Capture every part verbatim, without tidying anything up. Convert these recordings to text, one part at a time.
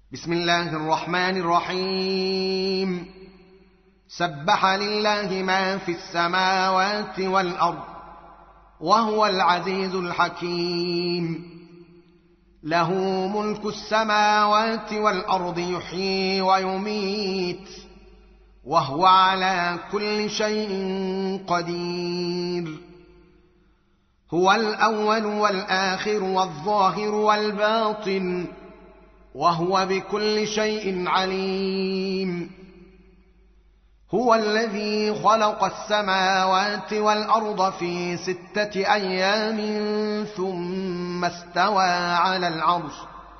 بسم الله الرحمن الرحيم. سبح لله ما في السماوات والأرض وهو العزيز الحكيم. له ملك السماوات والأرض يحيي ويميت وهو على كل شيء قدير. هو الأول والآخر والظاهر والباطن وهو بكل شيء عليم. هو الذي خلق السماوات والأرض في ستة أيام ثم استوى على العرش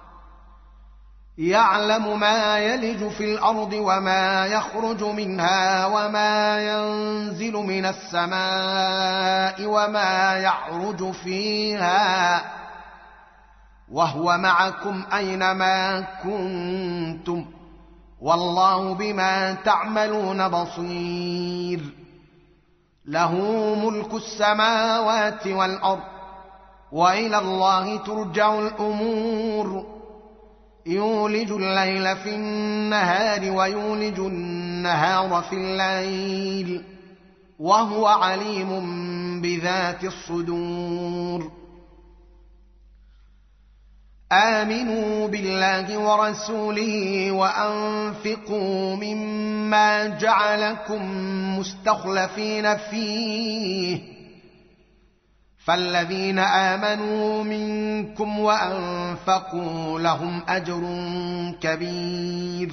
يعلم ما يلج في الأرض وما يخرج منها وما ينزل من السماء وما يعرج فيها وهو معكم أينما كنتم والله بما تعملون بصير. له ملك السماوات والأرض وإلى الله ترجع الأمور. يولج الليل في النهار ويولج النهار في الليل وهو عليم بذات الصدور. آمنوا بالله ورسوله وأنفقوا مما جعلكم مستخلفين فيه فالذين آمنوا منكم وأنفقوا لهم أجر كبير.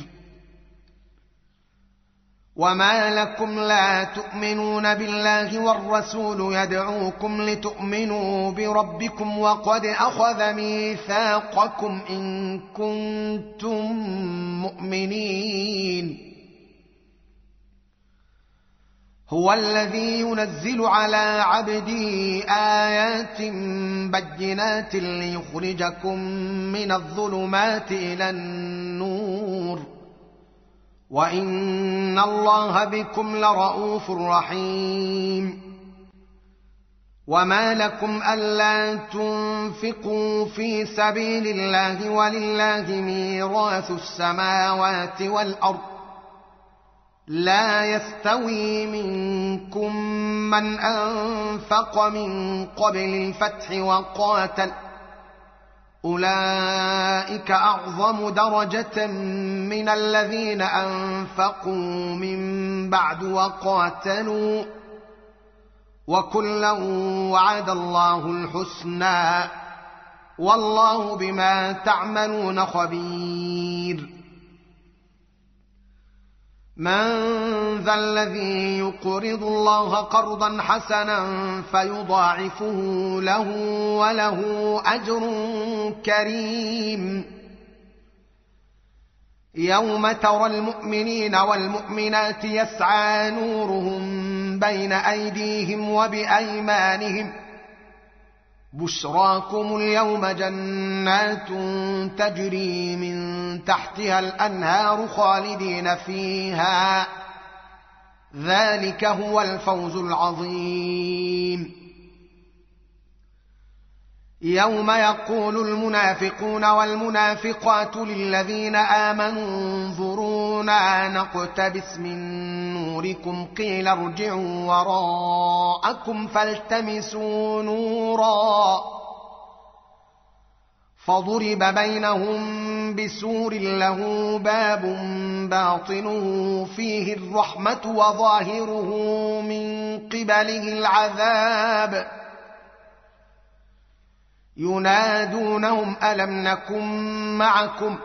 وما لكم لا تؤمنون بالله والرسول يدعوكم لتؤمنوا بربكم وقد أخذ ميثاقكم إن كنتم مؤمنين. هو الذي ينزل على عبده آيات بينات ليخرجكم من الظلمات إلى النور وإن الله بكم لرءوف رحيم. وما لكم ألا تنفقوا في سبيل الله ولله ميراث السماوات والأرض لا يستوي منكم من أنفق من قبل الفتح وقاتل أولئك أعظم درجة من الذين أنفقوا من بعد وقاتلوا وكلا وعد الله الحسنى والله بما تعملون خبير. من ذا الذي يقرض الله قرضا حسنا فيضاعفه له وله أجر كريم. يوم ترى المؤمنين والمؤمنات يسعى نورهم بين أيديهم وبأيمانهم بشراكم اليوم جنات تجري من تحتها الأنهار خالدين فيها ذلك هو الفوز العظيم. يوم يقول المنافقون والمنافقات للذين آمنوا انظرونا نقتبس من نوركم قيل ارجعوا وراءكم فالتمسوا نورا فضرب بينهم بسور له باب باطنه فيه الرحمة وظاهره من قبله العذاب ينادونهم ألم نكن معكم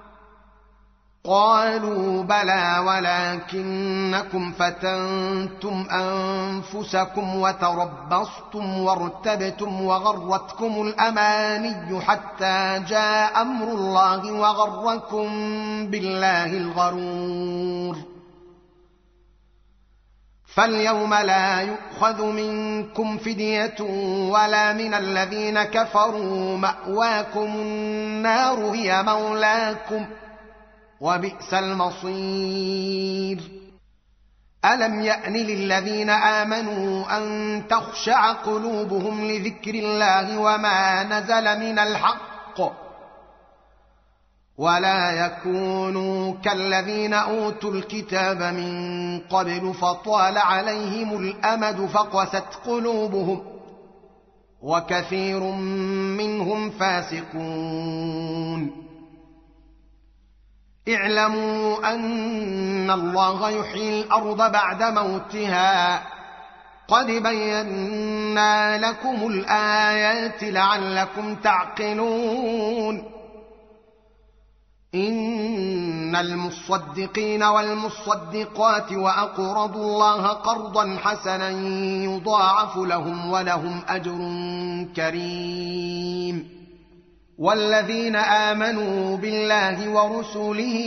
قالوا بلى ولكنكم فتنتم أنفسكم وتربصتم وارتبتم وغرتكم الأماني حتى جاء أمر الله وغركم بالله الغرور. فاليوم لا يؤخذ منكم فدية ولا من الذين كفروا مأواكم النار هي مولاكم وبئس المصير. ألم يأن للذين آمنوا أن تخشع قلوبهم لذكر الله وما نزل من الحق ولا يكونوا كالذين أوتوا الكتاب من قبل فطال عليهم الأمد فقست قلوبهم وكثير منهم فاسقون. اعلموا أن الله يحيي الأرض بعد موتها قد بينا لكم الآيات لعلكم تعقلون. إن المصدقين والمصدقات وأقرضوا الله قرضا حسنا يضاعف لهم ولهم أجر كريم. والذين آمنوا بالله ورسله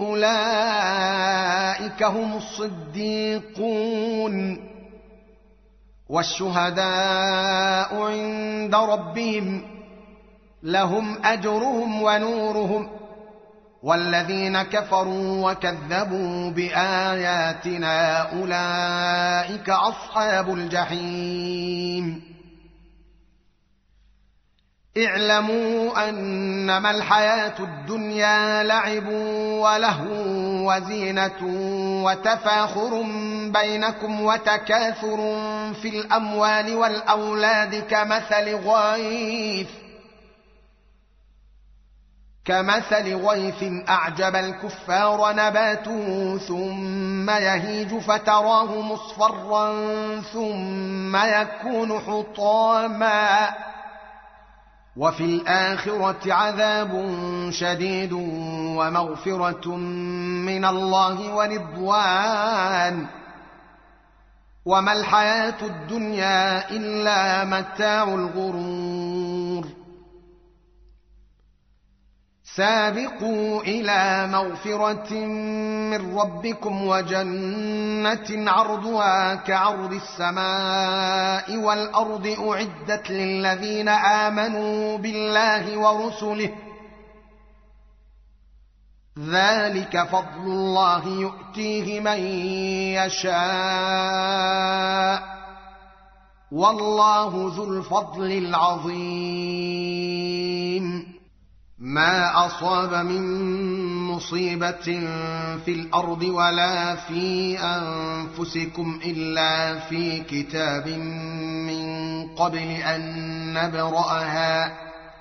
أولئك هم الصديقون والشهداء عند ربهم لهم أجرهم ونورهم. والذين كفروا وكذبوا بآياتنا أولئك أصحاب الجحيم. اعلموا أنما الحياة الدنيا لعب ولهو وزينة وتفاخر بينكم وتكاثر في الأموال والأولاد كمثل غيث كمثل غيث أعجب الكفار نباته ثم يهيج فتراه مصفرا ثم يكون حطاما وفي الآخرة عذاب شديد ومغفرة من الله ورضوان وما الحياة الدنيا إلا متاع الغرور. سابقوا إلى مغفرة من ربكم وجنة عرضها كعرض السماء والأرض أعدت للذين آمنوا بالله ورسله ذلك فضل الله يؤتيه من يشاء والله ذو الفضل العظيم. ما أصاب من مصيبة في الأرض ولا في أنفسكم إلا في كتاب من قبل أن نبرأها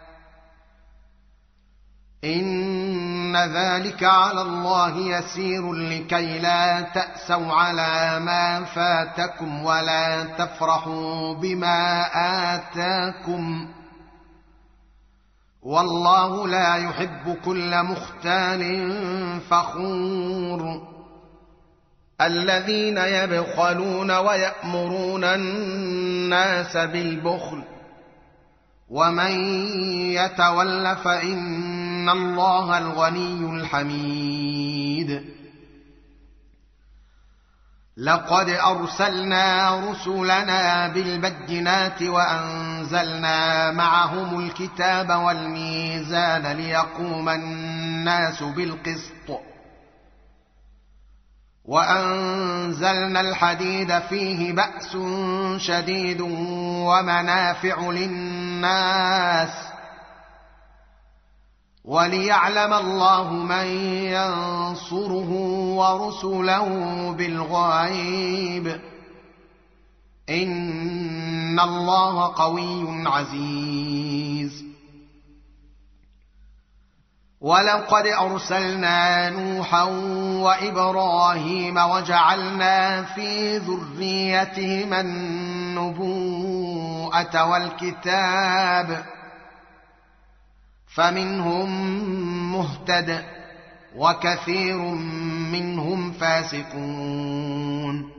إن ذلك على الله يسير لكي لا تأسوا على ما فاتكم ولا تفرحوا بما آتاكم والله لا يحب كل مختال فخور. الذين يبخلون ويأمرون الناس بالبخل ومن يتول فإن الله الغني الحميد. لقد أرسلنا رسلنا بالبينات وأنزلنا معهم الكتاب والميزان ليقوم الناس بالقسط وأنزلنا الحديد فيه بأس شديد ومنافع للناس وليعلم الله من ينصره ورسله بالغيب إن الله قوي عزيز. ولقد أرسلنا نوحا وإبراهيم وجعلنا في ذريتهما النبوءة والكتاب فمنهم مهتد وكثير منهم فاسقون.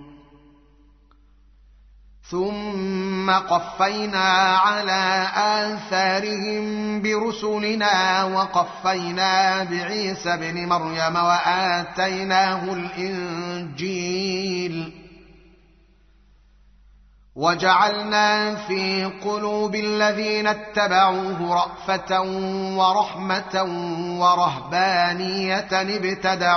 ثم قفينا على آثارهم برسلنا وقفينا بعيسى ابن مريم وآتيناه الإنجيل وجعلنا في قلوب الذين اتبعوه رأفة ورحمة ورهبانية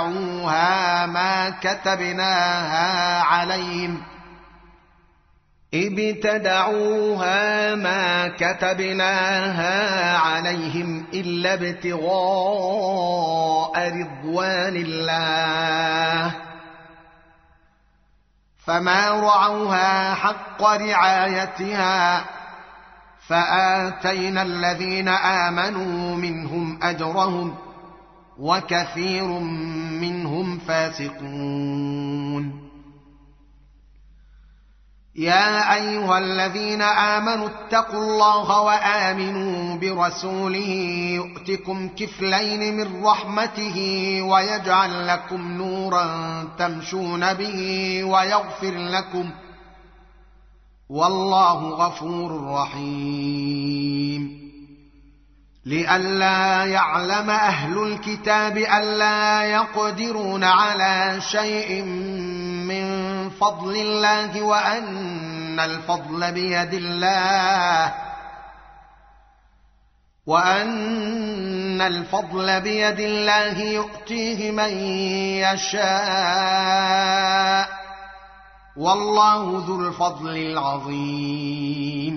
ابتدعوها ما كتبناها عليهم ابتدعوها ما كتبناها عليهم إلا ابتغاء رضوان الله فما رعوها حق رعايتها فآتينا الذين آمنوا منهم أجرهم وكثير منهم فاسقون. يا أيها الذين آمنوا اتقوا الله وآمنوا برسوله يؤتكم كفلين من رحمته ويجعل لكم نورا تمشون به ويغفر لكم والله غفور رحيم. لئلا يعلم أهل الكتاب ألا يقدرون على شيء من فضل الله وأن الفضل بيد الله وأن الفضل بيد الله يؤتيه من يشاء والله ذو الفضل العظيم.